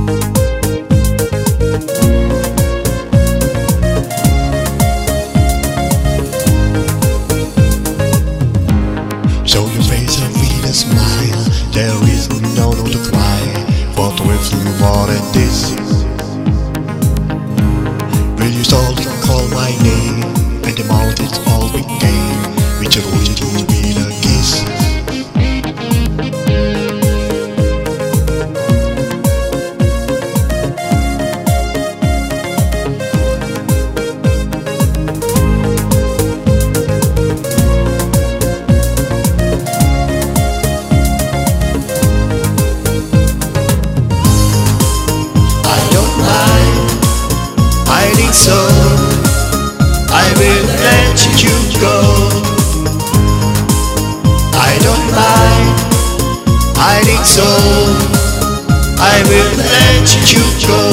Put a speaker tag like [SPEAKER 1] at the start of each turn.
[SPEAKER 1] Show your face and with a smile. There is no need to cry, for to live through more than this. Will you softly call my name, and the mouth is all we gain, which road to be a kiss.
[SPEAKER 2] So I will let you go. I don't mind hiding, so I will let you go.